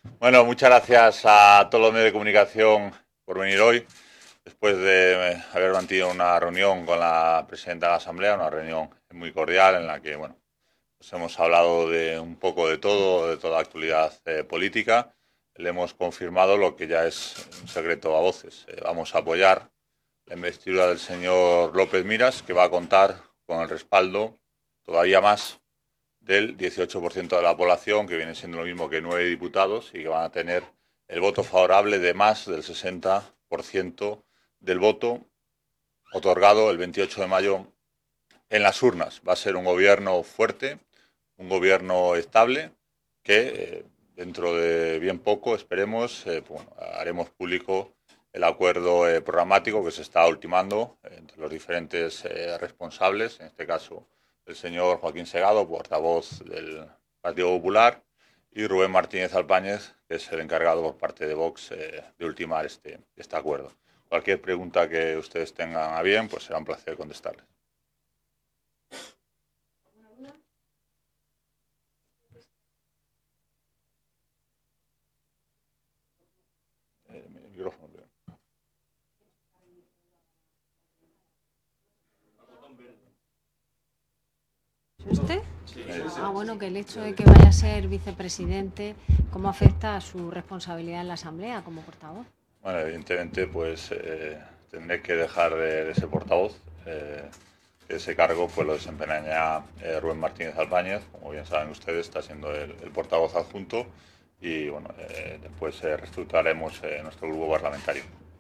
Bueno, muchas gracias a todos los medios de comunicación por venir hoy, después de haber mantenido una reunión con la presidenta de la Asamblea, una reunión muy cordial en la que, bueno, pues hemos hablado de un poco de toda la actualidad política. Le hemos confirmado lo que ya es un secreto a voces. Vamos a apoyar la investidura del señor López Miras, que va a contar con el respaldo todavía más del 18% de la población, que viene siendo lo mismo que 9 diputados, y que van a tener el voto favorable de más del 60% del voto otorgado el 28 de mayo en las urnas. Va a ser un gobierno fuerte, un gobierno estable, que dentro de bien poco, esperemos, bueno, haremos público el acuerdo programático que se está ultimando entre los diferentes responsables, en este caso el señor Joaquín Segado, portavoz del Partido Popular, y Rubén Martínez Alpáñez, que es el encargado por parte de Vox de ultimar este acuerdo. Cualquier pregunta que ustedes tengan a bien, pues será un placer contestarles. Micrófono. ¿Usted? Bueno, que el hecho de que vaya a ser vicepresidente, ¿cómo afecta a su responsabilidad en la Asamblea como portavoz? Bueno, evidentemente, pues tendré que dejar de ser portavoz. Ese cargo pues lo desempeña Rubén Martínez Albáñez, como bien saben ustedes, está siendo el portavoz adjunto y bueno, después reestructuraremos nuestro grupo parlamentario.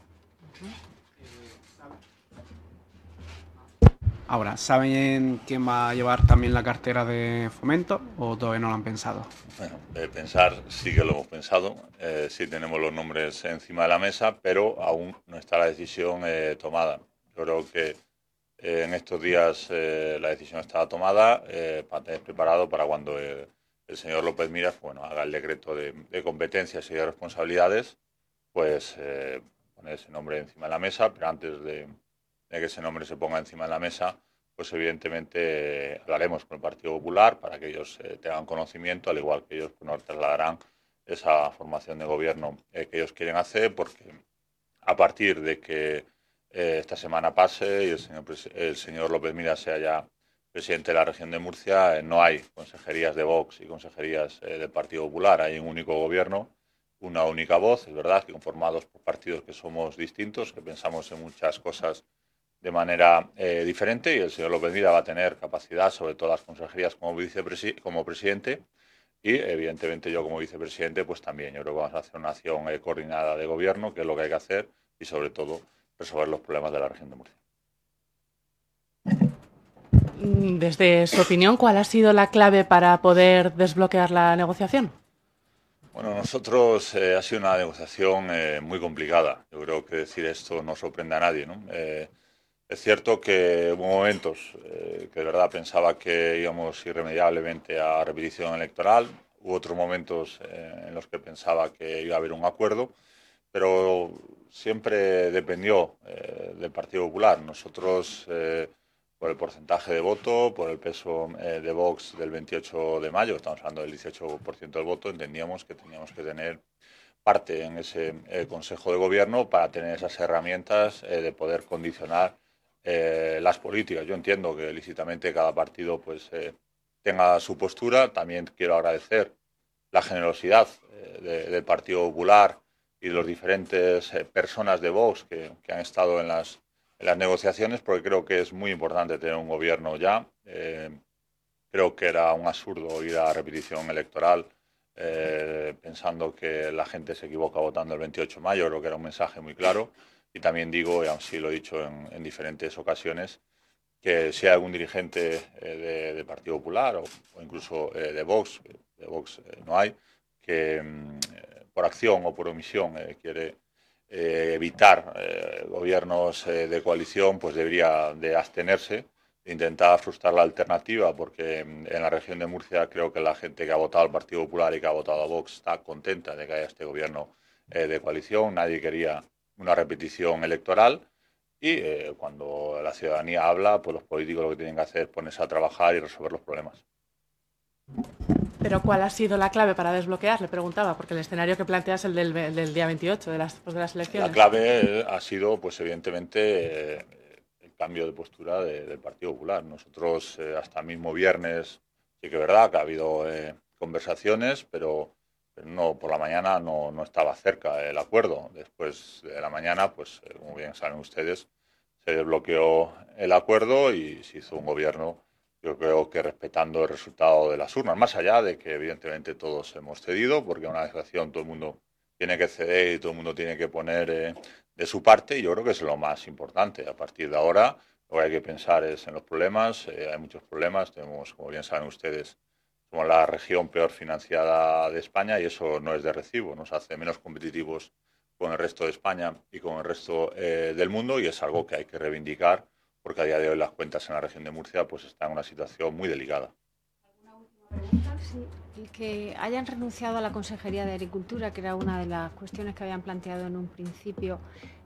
Ahora, ¿saben quién va a llevar también la cartera de Fomento o todavía no lo han pensado? Bueno, pensar sí que lo hemos pensado, sí tenemos los nombres encima de la mesa, pero aún no está la decisión tomada. Yo creo que en estos días la decisión estaba tomada para tener preparado para cuando el señor López Miras, bueno, haga el decreto de competencias y de responsabilidades, pues poner ese nombre encima de la mesa, pero antes de que ese nombre se ponga encima de la mesa, pues evidentemente hablaremos con el Partido Popular para que ellos tengan conocimiento, al igual que ellos pues, nos trasladarán esa formación de gobierno que ellos quieren hacer, porque a partir de que esta semana pase y el señor López Miras sea ya presidente de la región de Murcia, no hay consejerías de Vox y consejerías del Partido Popular, hay un único gobierno, una única voz, es verdad, que conformados por partidos que somos distintos, que pensamos en muchas cosas de manera diferente y el señor López Miras va a tener capacidad sobre todas las consejerías como presidente y evidentemente yo como vicepresidente pues también. Yo creo que vamos a hacer una acción coordinada de gobierno, que es lo que hay que hacer y sobre todo resolver los problemas de la región de Murcia. Desde su opinión, ¿cuál ha sido la clave para poder desbloquear la negociación? Bueno, nosotros ha sido una negociación muy complicada. Yo creo que decir esto no sorprende a nadie, ¿no? Es cierto que hubo momentos que de verdad pensaba que íbamos irremediablemente a repetición electoral. Hubo otros momentos en los que pensaba que iba a haber un acuerdo, pero siempre dependió del Partido Popular. Nosotros, por el porcentaje de voto, por el peso de Vox del 28 de mayo, estamos hablando del 18% del voto, entendíamos que teníamos que tener parte en ese Consejo de Gobierno para tener esas herramientas de poder condicionar las políticas. Yo entiendo que lícitamente cada partido pues tenga su postura. También quiero agradecer la generosidad del Partido Popular y de las diferentes personas de Vox que han estado en las negociaciones, porque creo que es muy importante tener un gobierno ya. Creo que era un absurdo ir a repetición electoral pensando que la gente se equivoca votando el 28 de mayo. Creo que era un mensaje muy claro. Y también digo, y así lo he dicho en diferentes ocasiones, que si hay algún dirigente de Partido Popular o incluso de Vox no hay, que por acción o por omisión quiere evitar gobiernos de coalición, pues debería de abstenerse, de intentar frustrar la alternativa, porque en la región de Murcia creo que la gente que ha votado al Partido Popular y que ha votado a Vox está contenta de que haya este gobierno de coalición. Nadie quería una repetición electoral y cuando la ciudadanía habla, pues los políticos lo que tienen que hacer es ponerse a trabajar y resolver los problemas. Pero ¿cuál ha sido la clave para desbloquear? Le preguntaba, porque el escenario que planteas es el del día 28, después de las elecciones. La clave ha sido, pues evidentemente, el cambio de postura del Partido Popular. Nosotros, hasta el mismo viernes, sí que es verdad que ha habido conversaciones, pero no, por la mañana no estaba cerca el acuerdo. Después de la mañana, pues como bien saben ustedes, se desbloqueó el acuerdo y se hizo un gobierno, yo creo que respetando el resultado de las urnas, más allá de que evidentemente todos hemos cedido, porque una negociación todo el mundo tiene que ceder y todo el mundo tiene que poner de su parte, y yo creo que es lo más importante. A partir de ahora, lo que hay que pensar es en los problemas. Hay muchos problemas. Tenemos, como bien saben ustedes, somos la región peor financiada de España y eso no es de recibo. Nos hace menos competitivos con el resto de España y con el resto del mundo, y es algo que hay que reivindicar, porque a día de hoy las cuentas en la región de Murcia pues están en una situación muy delicada. Sí, el que hayan renunciado a la Consejería de Agricultura, que era una de las cuestiones que habían planteado en un principio,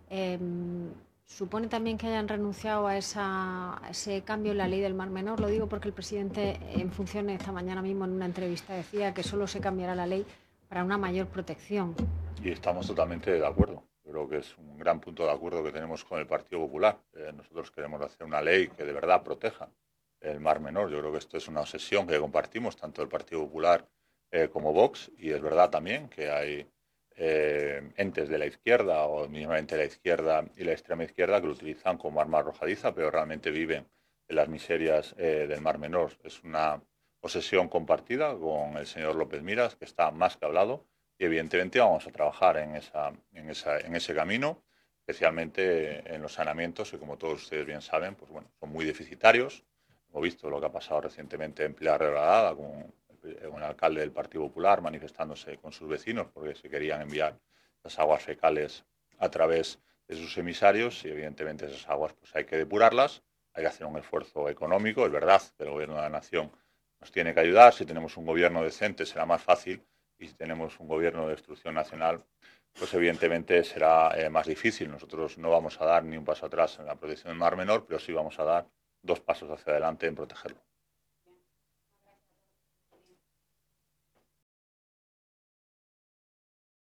¿supone también que hayan renunciado a ese cambio en la ley del Mar Menor? Lo digo porque el presidente en funciones esta mañana mismo en una entrevista decía que solo se cambiará la ley para una mayor protección. Y estamos totalmente de acuerdo. Yo creo que es un gran punto de acuerdo que tenemos con el Partido Popular. Nosotros queremos hacer una ley que de verdad proteja el Mar Menor. Yo creo que esto es una obsesión que compartimos tanto el Partido Popular como Vox, y es verdad también que hay entes de la izquierda o mínimamente la izquierda y la extrema izquierda que lo utilizan como arma arrojadiza, pero realmente viven en las miserias del Mar Menor. Es una obsesión compartida con el señor López Miras, que está más que hablado, y evidentemente vamos a trabajar en ese camino, especialmente en los saneamientos, que como todos ustedes bien saben, pues bueno, son muy deficitarios. Hemos visto lo que ha pasado recientemente en Pilar Regalada con el alcalde del Partido Popular manifestándose con sus vecinos porque se querían enviar las aguas fecales a través de sus emisarios, y evidentemente esas aguas pues hay que depurarlas, hay que hacer un esfuerzo económico. Es verdad que el gobierno de la nación nos tiene que ayudar. Si tenemos un gobierno decente será más fácil, y si tenemos un gobierno de destrucción nacional, pues evidentemente será más difícil. Nosotros no vamos a dar ni un paso atrás en la protección del Mar Menor, pero sí vamos a dar 2 pasos hacia adelante en protegerlo.